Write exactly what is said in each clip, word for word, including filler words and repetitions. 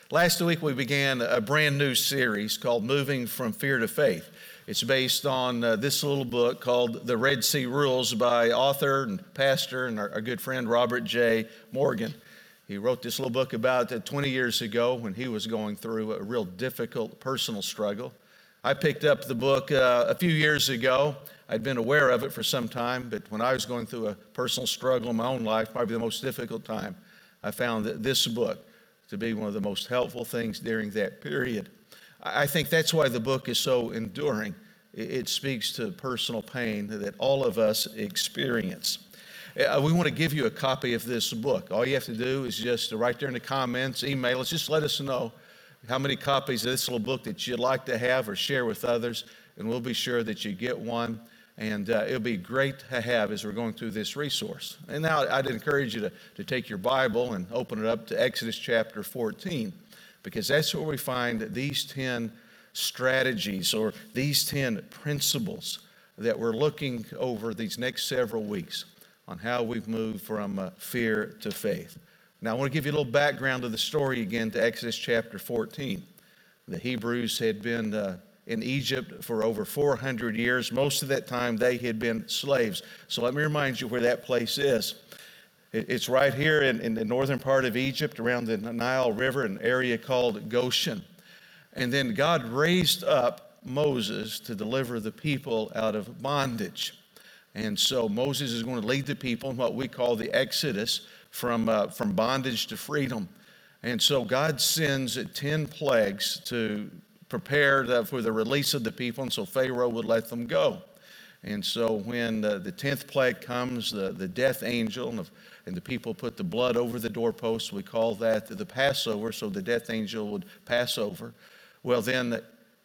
Last week we began a brand new series called Moving from Fear to Faith. It's based on uh, this little book called The Red Sea Rules by author and pastor and our, our good friend Robert J. Morgan. He wrote this little book about uh, twenty years ago when he was going through a real difficult personal struggle. I picked up the book uh, a few years ago. I'd been aware of it for some time, but when I was going through a personal struggle in my own life, probably the most difficult time, I found that this book to be one of the most helpful things during that period. I think that's why the book is so enduring. It speaks to personal pain that all of us experience. Uh, we want to give you a copy of this book. All you have to do is just right there in the comments, email us, just let us know how many copies of this little book that you'd like to have or share with others, and we'll be sure that you get one. And uh, it'll be great to have as we're going through this resource. And now I'd encourage you to, to take your Bible and open it up to Exodus chapter fourteen, because that's where we find these ten strategies or these ten principles that we're looking over these next several weeks on how we've moved from uh, fear to faith. Now I want to give you a little background of the story again to Exodus chapter fourteen. The Hebrews had been uh, in Egypt for over four hundred years. Most of that time they had been slaves. So let me remind you where that place is. It's right here in, in the northern part of Egypt around the Nile River, an area called Goshen. And then God raised up Moses to deliver the people out of bondage. And so Moses is going to lead the people in what we call the Exodus from, uh, from bondage to freedom. And so God sends ten plagues to prepare for the release of the people, and so Pharaoh would let them go. And so when the, the tenth plague comes, the, the death angel, and the, and the people put the blood over the doorposts, we call that the, the Passover, so the death angel would pass over. Well, then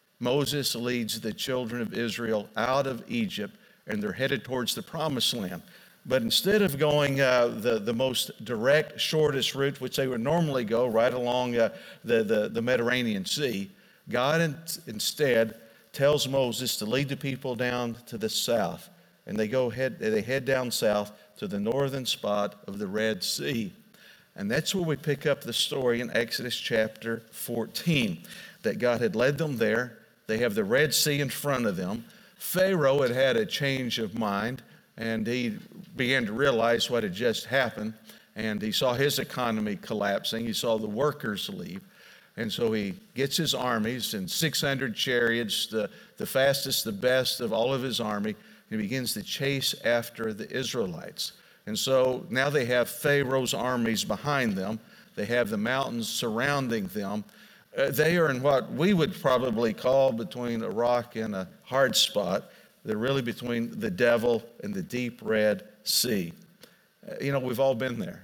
Moses leads the children of Israel out of Egypt, and they're headed towards the promised land. But instead of going uh, the, the most direct, shortest route, which they would normally go right along uh, the, the, the Mediterranean Sea, God in, instead tells Moses to lead the people down to the south. And they go head, they head down south to the northern spot of the Red Sea. And that's where we pick up the story in Exodus chapter fourteen, that God had led them there. They have the Red Sea in front of them. Pharaoh had had a change of mind, and he began to realize what had just happened. And he saw his economy collapsing. He saw the workers leave. And so he gets his armies and six hundred chariots, the, the fastest, the best of all of his army, and he begins to chase after the Israelites. And so now they have Pharaoh's armies behind them. They have the mountains surrounding them. Uh, they are in what we would probably call between a rock and a hard spot. They're really between the devil and the deep Red Sea. Uh, you know, we've all been there.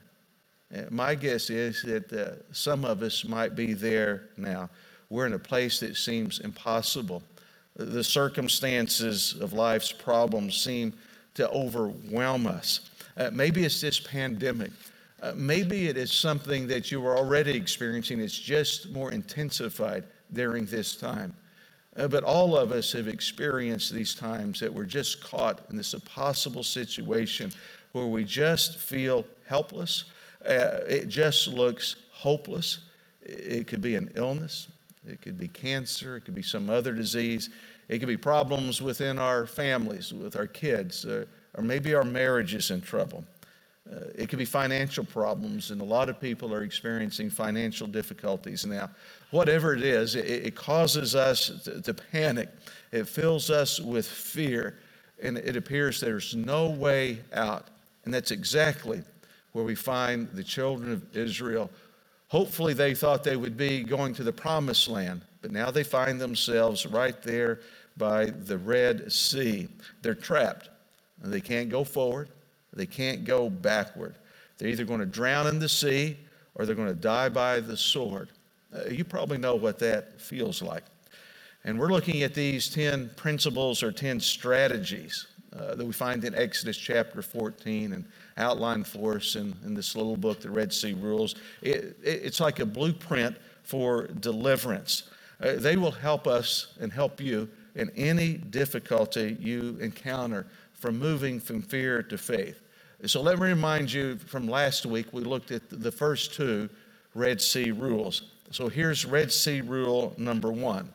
My guess is that uh, some of us might be there now. We're in a place that seems impossible. The circumstances of life's problems seem to overwhelm us. Uh, maybe it's this pandemic. Uh, maybe it is something that you were already experiencing. It's just more intensified during this time. Uh, but all of us have experienced these times that we're just caught in this impossible situation where we just feel helpless. Uh, it just looks hopeless. It could be an illness. It could be cancer. It could be some other disease. It could be problems within our families, with our kids, uh, or maybe our marriage is in trouble. Uh, it could be financial problems, and a lot of people are experiencing financial difficulties now. Whatever it is, it, it causes us to, to panic. It fills us with fear, and it appears there's no way out. And that's exactly where we find the children of Israel. Hopefully they thought they would be going to the promised land, but now they find themselves right there by the Red Sea. They're trapped. They can't go forward. They can't go backward. They're either going to drown in the sea or they're going to die by the sword. Uh, you probably know what that feels like. And we're looking at these ten principles or ten strategies uh, that we find in Exodus chapter fourteen and outlined for us in, in this little book, The Red Sea Rules. It, it, it's like a blueprint for deliverance. Uh, they will help us and help you in any difficulty you encounter from moving from fear to faith. So let me remind you from last week, we looked at the first two Red Sea rules. So here's Red Sea rule number one.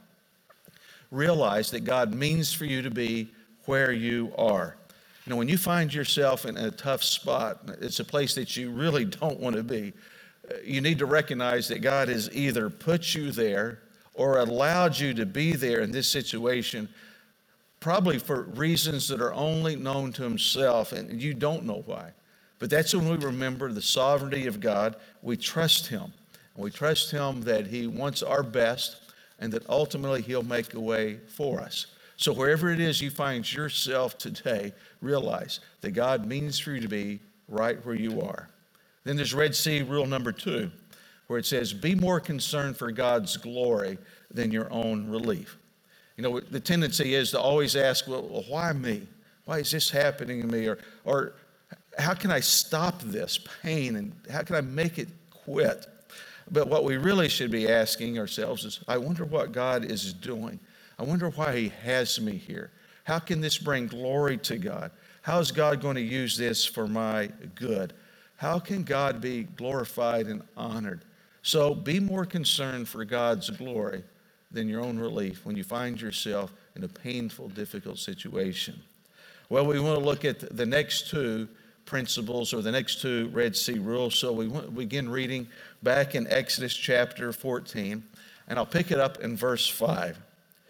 Realize that God means for you to be where you are. You know, when you find yourself in a tough spot, it's a place that you really don't want to be, you need to recognize that God has either put you there or allowed you to be there in this situation, probably for reasons that are only known to himself, and you don't know why. But that's when we remember the sovereignty of God. We trust him. And we trust him that he wants our best and that ultimately he'll make a way for us. So wherever it is you find yourself today, realize that God means for you to be right where you are. Then there's Red Sea rule number two, where it says, be more concerned for God's glory than your own relief. You know, the tendency is to always ask, well, why me? Why is this happening to me? Or, or how can I stop this pain and how can I make it quit? But what we really should be asking ourselves is, I wonder what God is doing. I wonder why he has me here. How can this bring glory to God? How is God going to use this for my good? How can God be glorified and honored? So be more concerned for God's glory than your own relief when you find yourself in a painful, difficult situation. Well, we want to look at the next two principles or the next two Red Sea rules. So we want to begin reading back in Exodus chapter fourteen, and I'll pick it up in verse five.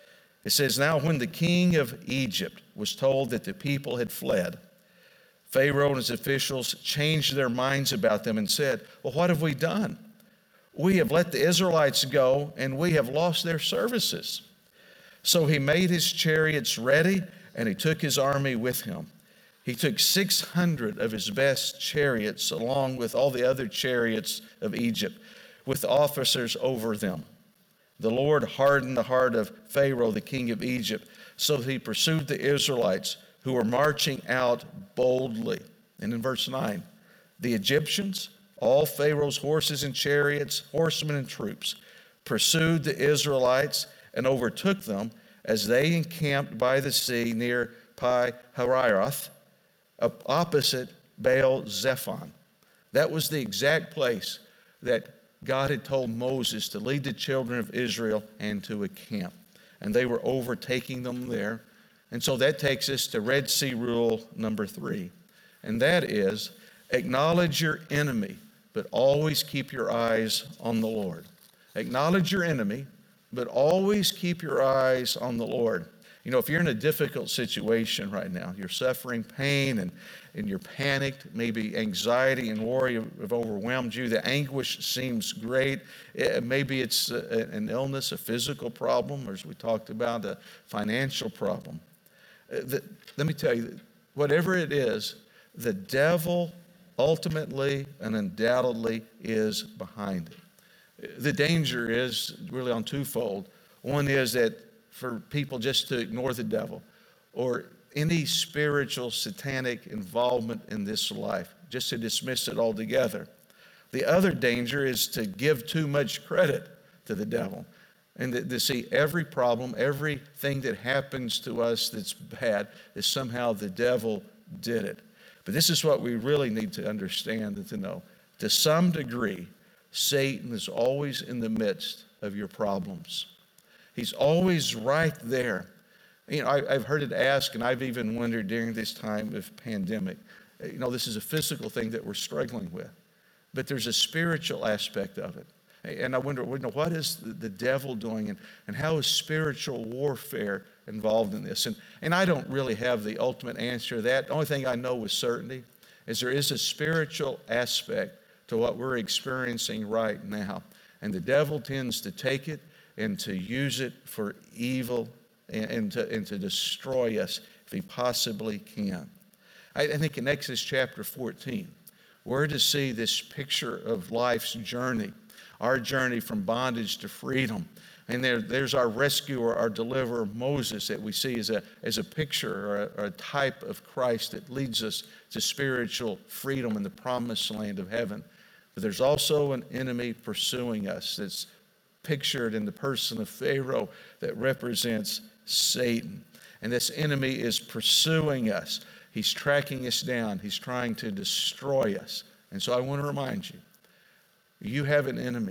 It says, now when the king of Egypt was told that the people had fled, Pharaoh and his officials changed their minds about them and said, well, what have we done? We have let the Israelites go, and we have lost their services. So he made his chariots ready, and he took his army with him. He took six hundred of his best chariots, along with all the other chariots of Egypt, with officers over them. The Lord hardened the heart of Pharaoh, the king of Egypt, so that he pursued the Israelites, who were marching out boldly. And in verse nine, the Egyptians, all Pharaoh's horses and chariots, horsemen and troops, pursued the Israelites and overtook them as they encamped by the sea near Pi-hahiroth, opposite Baal-zephon. That was the exact place that God had told Moses to lead the children of Israel and to encamp. And they were overtaking them there. And so that takes us to Red Sea rule number three. And that is, acknowledge your enemy, but always keep your eyes on the Lord. Acknowledge your enemy, but always keep your eyes on the Lord. You know, if you're in a difficult situation right now, you're suffering pain and, and you're panicked, maybe anxiety and worry have, have overwhelmed you, the anguish seems great. It, maybe it's a, an illness, a physical problem, or as we talked about, a financial problem. Uh, the, let me tell you, whatever it is, the devil ultimately and undoubtedly is behind it. The danger is really on twofold. One is that for people just to ignore the devil or any spiritual satanic involvement in this life, just to dismiss it altogether. The other danger is to give too much credit to the devil and to, to see every problem, everything that happens to us that's bad is somehow the devil did it. But this is what we really need to understand and to know. To some degree, Satan is always in the midst of your problems. He's always right there. You know, I, I've heard it asked, and I've even wondered during this time of pandemic, you know, this is a physical thing that we're struggling with, but there's a spiritual aspect of it. And I wonder, you know, what is the, the devil doing, and, and how is spiritual warfare involved in this? And, and I don't really have the ultimate answer to that. The only thing I know with certainty is there is a spiritual aspect to what we're experiencing right now. And the devil tends to take it and to use it for evil and, and, to, and to destroy us if he possibly can. I, I think in Exodus chapter fourteen, we're to see this picture of life's journey, our journey from bondage to freedom. And there, there's our rescuer, our deliverer, Moses, that we see as a, as a picture or a, or a type of Christ that leads us to spiritual freedom in the promised land of heaven. But there's also an enemy pursuing us that's pictured in the person of Pharaoh that represents Satan. And this enemy is pursuing us. He's tracking us down. He's trying to destroy us. And so I want to remind you, you have an enemy.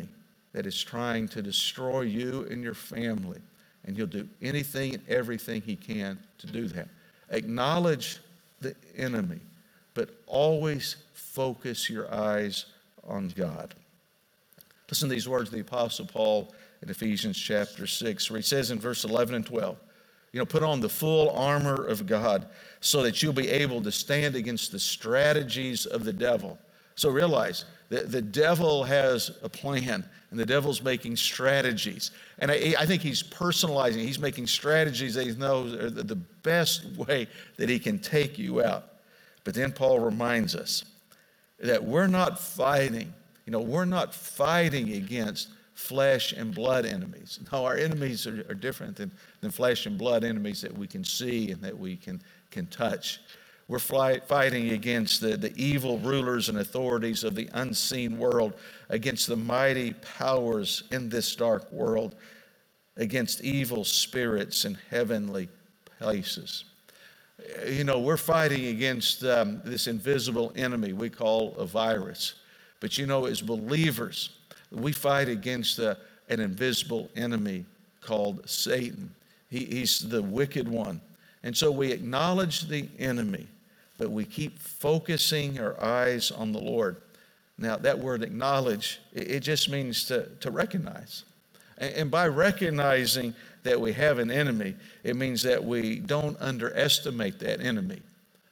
that is trying to destroy you and your family. And he'll do anything and everything he can to do that. Acknowledge the enemy, but always focus your eyes on God. Listen to these words of the Apostle Paul in Ephesians chapter six, where he says in verse eleven and twelve, you know, put on the full armor of God so that you'll be able to stand against the strategies of the devil. So realize that the devil has a plan, and the devil's making strategies. And I, I think he's personalizing. He's making strategies that he knows are the best way that he can take you out. But then Paul reminds us that we're not fighting, you know, we're not fighting against flesh and blood enemies. No, our enemies are, are different than, than flesh and blood enemies that we can see and that we can, can touch. We're fly, fighting against the, the evil rulers and authorities of the unseen world, against the mighty powers in this dark world, against evil spirits in heavenly places. You know, we're fighting against um, this invisible enemy we call a virus. But you know, as believers, we fight against uh, an invisible enemy called Satan. He, he's the wicked one. And so we acknowledge the enemy, but we keep focusing our eyes on the Lord. Now, that word acknowledge, it, it just means to, to recognize. And, and by recognizing that we have an enemy, it means that we don't underestimate that enemy.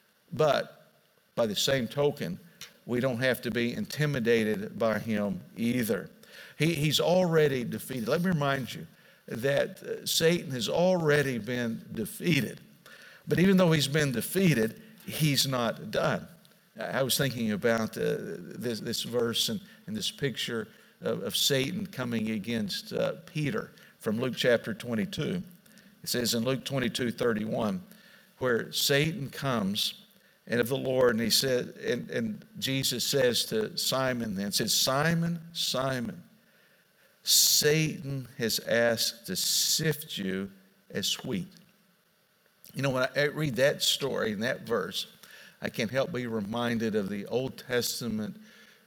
But by the same token, we don't have to be intimidated by him either. He, he's already defeated. Let me remind you that uh, Satan has already been defeated. But even though he's been defeated, he's not done. I was thinking about uh, this, this verse and, and this picture of, of Satan coming against uh, Peter from Luke chapter twenty-two. It says in Luke twenty-two thirty-one, where Satan comes and of the Lord, and he said, and, and Jesus says to Simon then, says, Simon, Simon, Satan has asked to sift you as wheat. You know, when I read that story and that verse, I can't help but be reminded of the Old Testament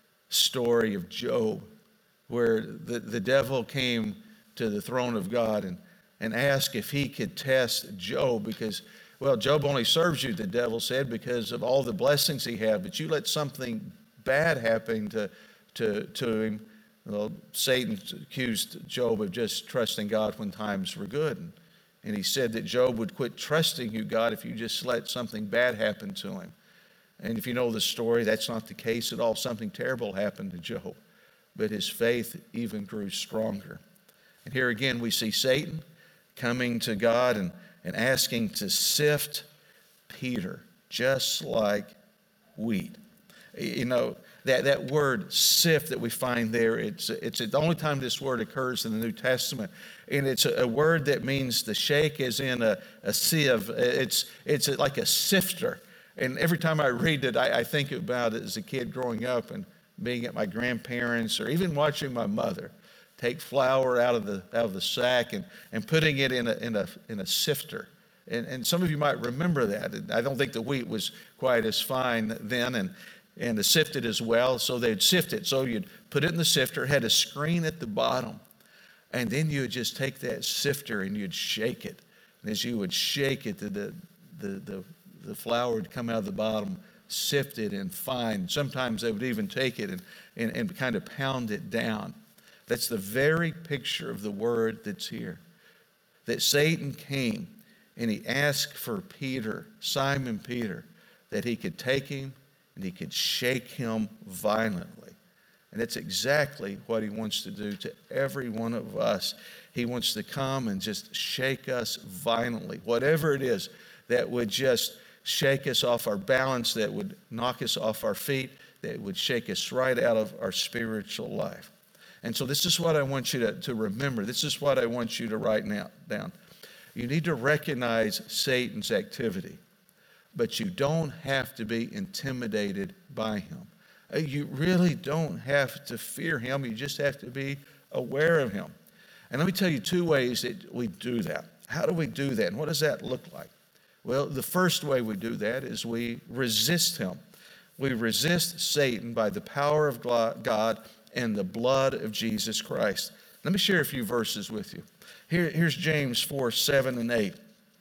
story of Job, where the, the devil came to the throne of God and, and asked if he could test Job because, well, Job only serves you, the devil said, because of all the blessings he had, but you let something bad happen to, to, to him. Well, Satan accused Job of just trusting God when times were good. And, and he said that Job would quit trusting you, God, if you just let something bad happen to him. And if you know the story, that's not the case at all. Something terrible happened to Job, but his faith even grew stronger. And here again, we see Satan coming to God and, and asking to sift Peter, just like wheat. You know, that, that word sift that we find there, it's, it's the only time this word occurs in the New Testament. And it's a, a word that means to shake as in a, a sieve. It's, it's like a sifter. And every time I read it, I, I think about it as a kid growing up and being at my grandparents' or even watching my mother take flour out of the out of the sack and, and putting it in a in a in a sifter. And, and some of you might remember that. I don't think the wheat was quite as fine then and, and the sifted as well, so they'd sift it. So you'd put it in the sifter, it had a screen at the bottom, and then you would just take that sifter and you'd shake it. And as you would shake it, the the the, the the flour would come out of the bottom, sifted and fine. Sometimes they would even take it and, and, and kind of pound it down. That's the very picture of the word that's here. That Satan came and he asked for Peter, Simon Peter, that he could take him and he could shake him violently. And that's exactly what he wants to do to every one of us. He wants to come and just shake us violently. Whatever it is that would just shake us off our balance, that would knock us off our feet, that would shake us right out of our spiritual life. And so this is what I want you to, to remember. This is what I want you to write now, down. You need to recognize Satan's activity, but you don't have to be intimidated by him. You really don't have to fear him. You just have to be aware of him. And let me tell you two ways that we do that. How do we do that? And what does that look like? Well, the first way we do that is we resist him. We resist Satan by the power of God in the blood of Jesus Christ. Let me share a few verses with you. Here, here's James four, seven and eight.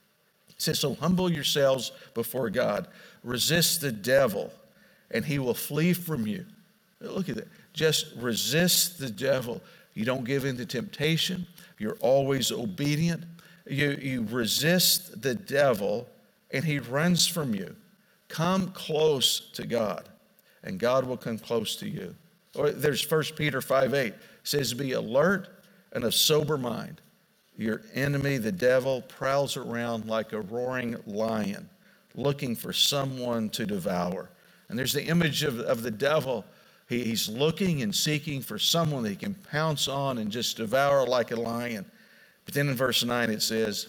It says, so humble yourselves before God. Resist the devil, and he will flee from you. Look at that. Just resist the devil. You don't give in to temptation. You're always obedient. You, you resist the devil, and he runs from you. Come close to God, and God will come close to you. Or there's First Peter five eight. It says, be alert and of sober mind. Your enemy, the devil, prowls around like a roaring lion, looking for someone to devour. And there's the image of, of the devil. He, he's looking and seeking for someone that he can pounce on and just devour like a lion. But then in verse nine it says,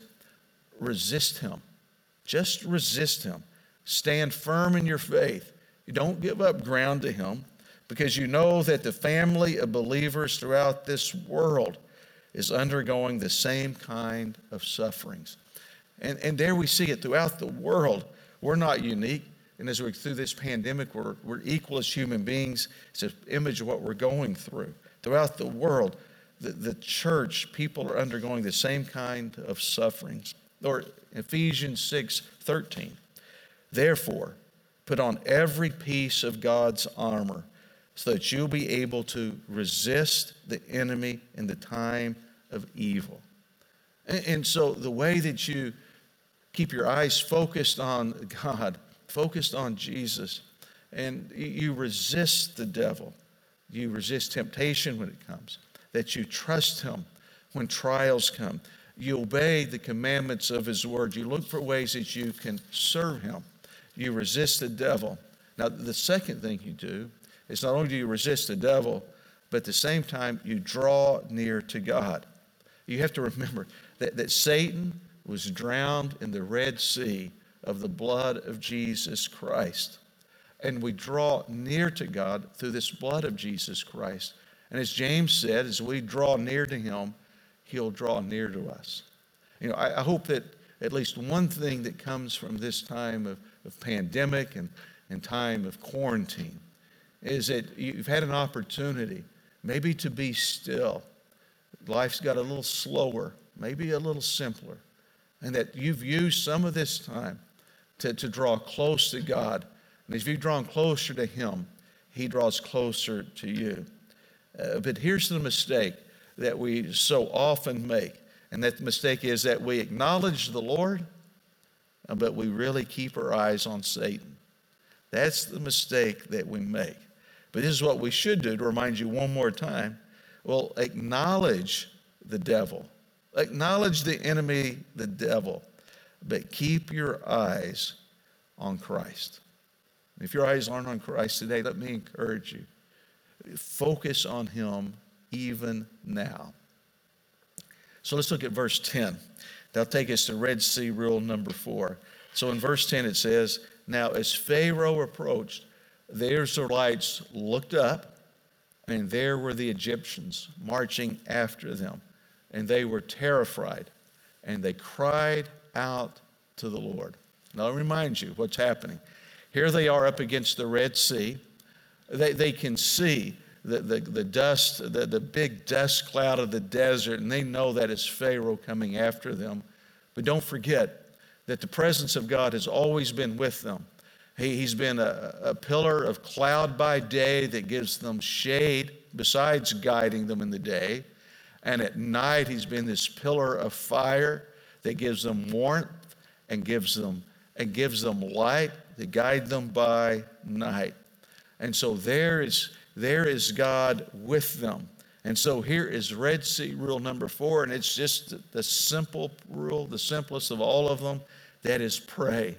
resist him. Just resist him. Stand firm in your faith. You don't give up ground to him, because you know that the family of believers throughout this world is undergoing the same kind of sufferings. And, and there we see it throughout the world. We're not unique. And as we're through this pandemic, we're, we're equal as human beings. It's an image of what we're going through. Throughout the world, the, the church, people are undergoing the same kind of sufferings. Or Ephesians six thirteen. Therefore, put on every piece of God's armor, so that you'll be able to resist the enemy in the time of evil. And, and so the way that you keep your eyes focused on God, focused on Jesus, and you resist the devil, you resist temptation when it comes, that you trust him when trials come, you obey the commandments of his word, you look for ways that you can serve him, you resist the devil. Now, the second thing you do, it's not only do you resist the devil, but at the same time, you draw near to God. You have to remember that, that Satan was drowned in the Red Sea of the blood of Jesus Christ. And we draw near to God through this blood of Jesus Christ. And as James said, as we draw near to him, he'll draw near to us. You know, I, I hope that at least one thing that comes from this time of, of pandemic and, and time of quarantine is that you've had an opportunity maybe to be still. Life's got a little slower, maybe a little simpler, and that you've used some of this time to, to draw close to God. And as you've drawn closer to him, he draws closer to you. Uh, but here's the mistake that we so often make, and that mistake is that we acknowledge the Lord, but we really keep our eyes on Satan. That's the mistake that we make. But this is what we should do, to remind you one more time. Well, acknowledge the devil. Acknowledge the enemy, the devil. But keep your eyes on Christ. If your eyes aren't on Christ today, let me encourage you. Focus on him even now. So let's look at verse ten. That'll take us to Red Sea rule number four. So in verse ten it says, now as Pharaoh approached, the Israelites looked up, and there were the Egyptians marching after them. And they were terrified, and they cried out to the Lord. Now, I'll remind you what's happening. Here they are up against the Red Sea. They, they can see the, the, the dust, the, the big dust cloud of the desert, and they know that it's Pharaoh coming after them. But don't forget that the presence of God has always been with them. He, he's been a, a pillar of cloud by day that gives them shade besides guiding them in the day. And at night, he's been this pillar of fire that gives them warmth and gives them and gives them light to guide them by night. And so there is, there is God with them. And so here is Red Sea rule number four, and it's just the simple rule, the simplest of all of them, that is pray.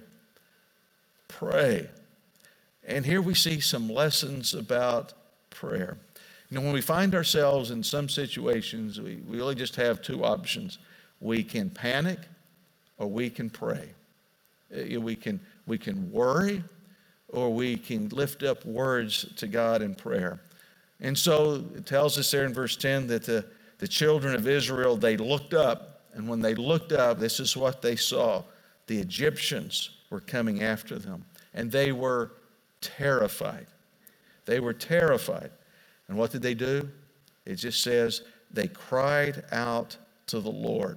Pray. And here we see some lessons about prayer. You know, when we find ourselves in some situations, we, we really just have two options. We can panic or we can pray. Uh, We can, we can worry or we can lift up words to God in prayer. And so it tells us there in verse ten that the, the children of Israel, they looked up. And when they looked up, this is what they saw. The Egyptians were coming after them. And they were terrified. They were terrified. And what did they do? It just says they cried out to the Lord.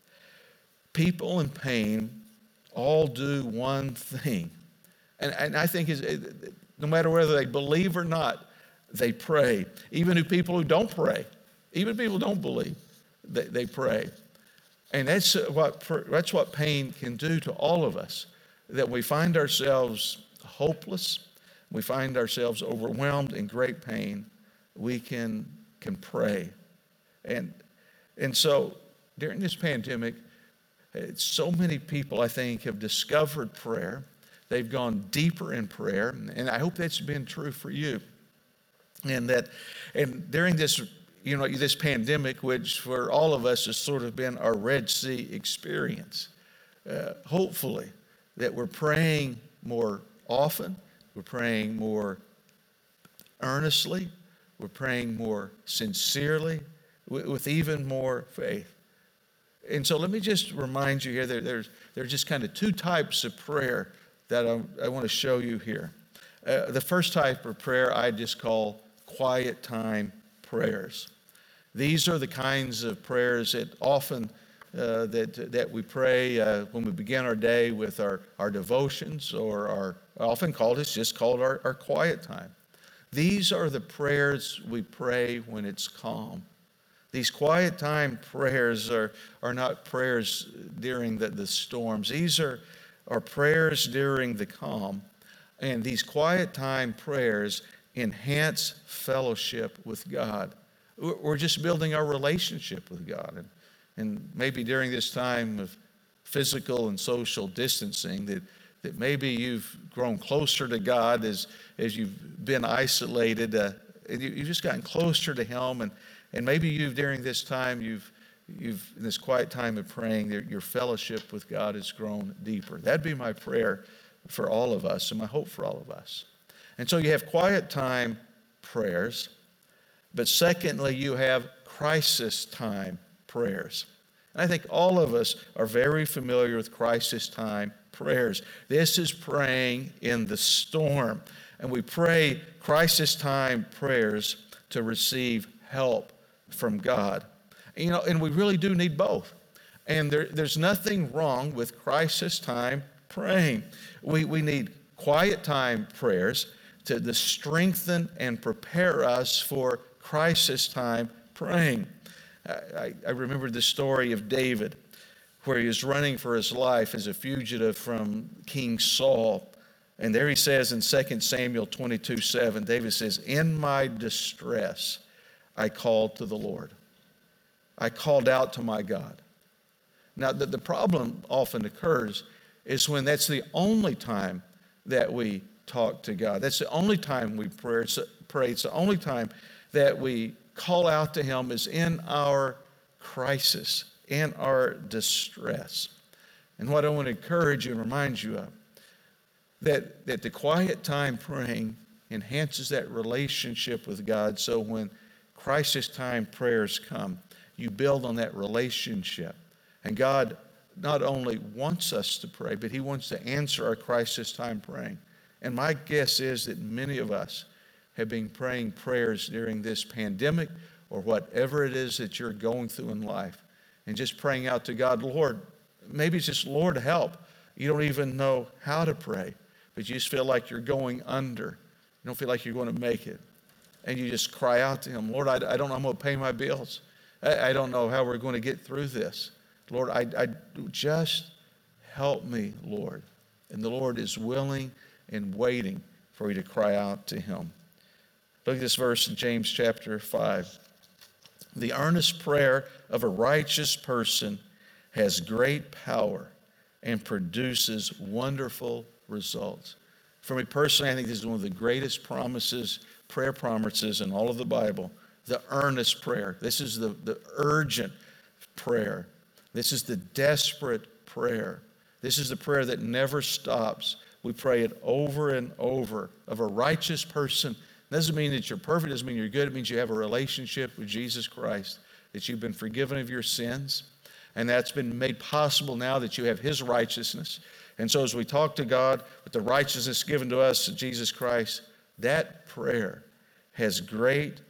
People in pain all do one thing. And, and I think is no matter whether they believe or not, they pray. Even who people who don't pray, even people who don't believe, they, they pray. And that's what, that's what pain can do to all of us, that we find ourselves hopeless, we find ourselves overwhelmed in great pain, we can, can pray. And, and so during this pandemic, so many people, I think, have discovered prayer. They've gone deeper in prayer, and I hope that's been true for you. And that, and during this, you know, this pandemic, which for all of us has sort of been our Red Sea experience, uh, hopefully that we're praying more often, we're praying more earnestly, we're praying more sincerely, with, with even more faith. And so let me just remind you here, there, there's, there's just kind of two types of prayer that I, I want to show you here. Uh, the first type of prayer I just call quiet time prayers. These are the kinds of prayers that often uh, that that we pray uh, when we begin our day with our, our devotions, or our often called it's just called our, our quiet time. These are the prayers we pray when it's calm. These quiet time prayers are, are not prayers during the, the storms. These are, are prayers during the calm. And these quiet time prayers enhance fellowship with God. We're just building our relationship with God. And, and maybe during this time of physical and social distancing, that, that maybe you've grown closer to God as, as you've been isolated. Uh, and you, you've just gotten closer to Him. And And maybe you've, during this time, you've, you've in this quiet time of praying, your fellowship with God has grown deeper. That'd be my prayer for all of us, and my hope for all of us. And so you have quiet time prayers, but secondly, you have crisis time prayers. And I think all of us are very familiar with crisis time prayers. This is praying in the storm. And we pray crisis time prayers to receive help from God. You know, and we really do need both. And there, there's nothing wrong with crisis time praying. We, we need quiet time prayers to, to strengthen and prepare us for crisis time praying. I, I remember the story of David, where he was running for his life as a fugitive from King Saul. And there he says in Second Samuel twenty-two seven, David says, "In my distress, I called to the Lord. I called out to my God." Now, the, the problem often occurs is when that's the only time that we talk to God. That's the only time we pray. It's, pray. It's the only time that we call out to Him is in our crisis, in our distress. And what I want to encourage you and remind you of, that, that the quiet time praying enhances that relationship with God, so when crisis time prayers come, you build on that relationship. And God not only wants us to pray, but He wants to answer our crisis time praying. And my guess is that many of us have been praying prayers during this pandemic or whatever it is that you're going through in life, and just praying out to God, Lord, maybe it's just, Lord, help. You don't even know how to pray, but you just feel like you're going under. You don't feel like you're going to make it. And you just cry out to Him, Lord, I, I don't know how I'm going to pay my bills. I, I don't know how we're going to get through this. Lord, I, I just help me, Lord. And the Lord is willing and waiting for you to cry out to Him. Look at this verse in James chapter five. "The earnest prayer of a righteous person has great power and produces wonderful results." For me personally, I think this is one of the greatest promises, prayer promises in all of the Bible. The earnest prayer. This is the, the urgent prayer. This is the desperate prayer. This is the prayer that never stops. We pray it over and over. Of a righteous person. Doesn't mean that you're perfect, doesn't mean you're good. It means you have a relationship with Jesus Christ, that you've been forgiven of your sins, and that's been made possible now that you have His righteousness. And so as we talk to God with the righteousness given to us in Jesus Christ, that prayer has great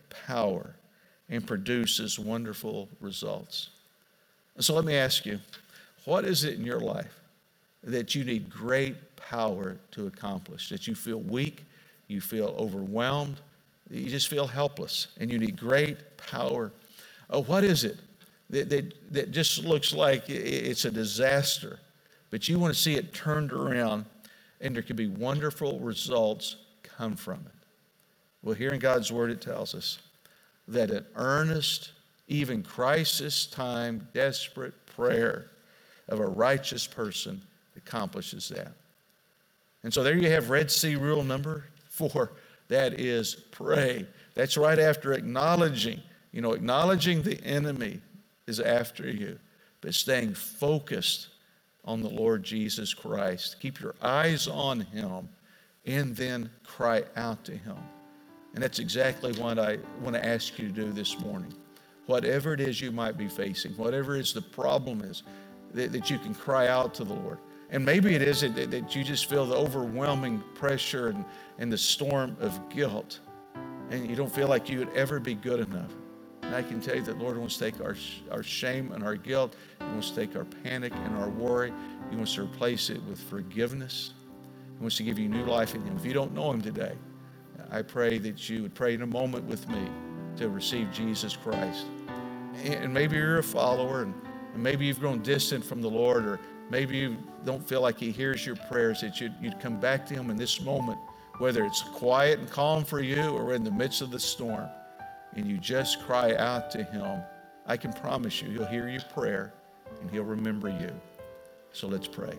power and produces wonderful results. And so let me ask you, what is it in your life that you need great power to accomplish, that you feel weak, you feel overwhelmed, you just feel helpless, and you need great power? Uh, what is it that, that, that just looks like it's a disaster, but you want to see it turned around, and there can be wonderful results come from it? Well, here in God's Word it tells us that an earnest, even crisis time, desperate prayer of a righteous person accomplishes that. And so there you have Red Sea rule number four. That is pray. That's right after acknowledging, you know, acknowledging the enemy is after you, but staying focused on the Lord Jesus Christ. Keep your eyes on him and then cry out to him. And that's exactly what I want to ask you to do this morning. Whatever it is you might be facing, whatever is the problem is, that, that you can cry out to the Lord. And maybe it is that, that you just feel the overwhelming pressure and, and the storm of guilt, and you don't feel like you would ever be good enough. And I can tell you that the Lord wants to take our, our shame and our guilt. He wants to take our panic and our worry. He wants to replace it with forgiveness. He wants to give you new life in him. If you don't know him today, I pray that you would pray in a moment with me to receive Jesus Christ. And maybe you're a follower, and maybe you've grown distant from the Lord, or maybe you don't feel like he hears your prayers, that you'd, you'd come back to him in this moment, whether it's quiet and calm for you or in the midst of the storm, and you just cry out to him. I can promise you, he'll hear your prayer and he'll remember you. So let's pray.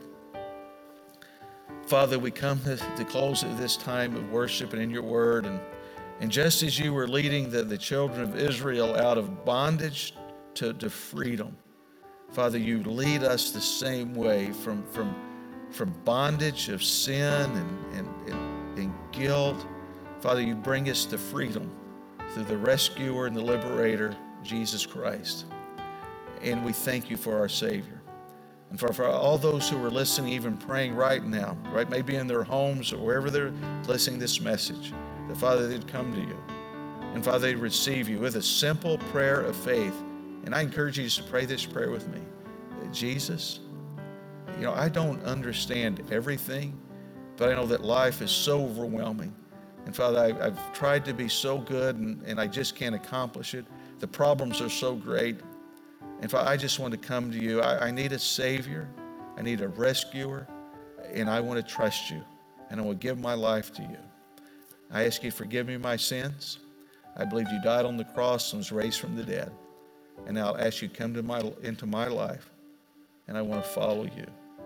Father, we come to, to close at this time of worship and in your word, and, and just as you were leading the, the children of Israel out of bondage to, to freedom, Father, you lead us the same way from, from, from bondage of sin and, and, and, and guilt. Father, you bring us to freedom through the rescuer and the liberator, Jesus Christ. And we thank you for our Savior. And for, for all those who are listening, even praying right now, right, maybe in their homes or wherever they're listening to this message, that Father, they'd come to you. And Father, they'd receive you with a simple prayer of faith. And I encourage you to pray this prayer with me. Jesus, you know, I don't understand everything, but I know that life is so overwhelming. And Father, I, I've tried to be so good, and, and I just can't accomplish it. The problems are so great. And Father, I just want to come to you. I, I need a Savior. I need a rescuer. And I want to trust you. And I will give my life to you. I ask you to forgive me my sins. I believe you died on the cross and was raised from the dead. And now I'll ask you to come to my, into my life. And I want to follow you.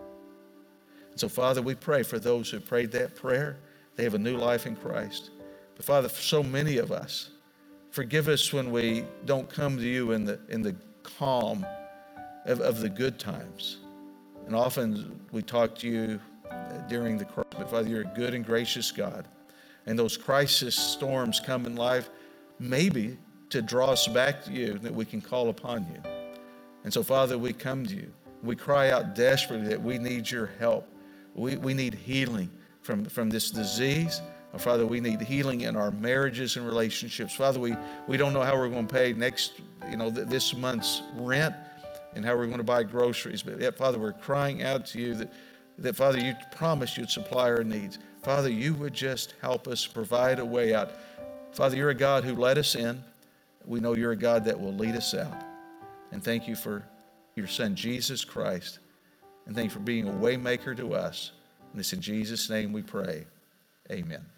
And so, Father, we pray for those who prayed that prayer. They have a new life in Christ. But Father, for so many of us, forgive us when we don't come to you in the, in the calm of, of the good times. And often we talk to you during the crisis, but Father, you're a good and gracious God. And those crisis storms come in life maybe to draw us back to you, that we can call upon you. And so, Father, we come to you. We cry out desperately that we need your help. We, we need healing from, from this disease. Oh, Father, we need healing in our marriages and relationships. Father, we, we don't know how we're going to pay next, you know, th- this month's rent and how we're going to buy groceries. But yet, Father, we're crying out to you that, that, Father, you promised you'd supply our needs. Father, you would just help us provide a way out. Father, you're a God who let us in. We know you're a God that will lead us out. And thank you for your Son, Jesus Christ. And thank you for being a way maker to us. And it's in Jesus' name we pray. Amen.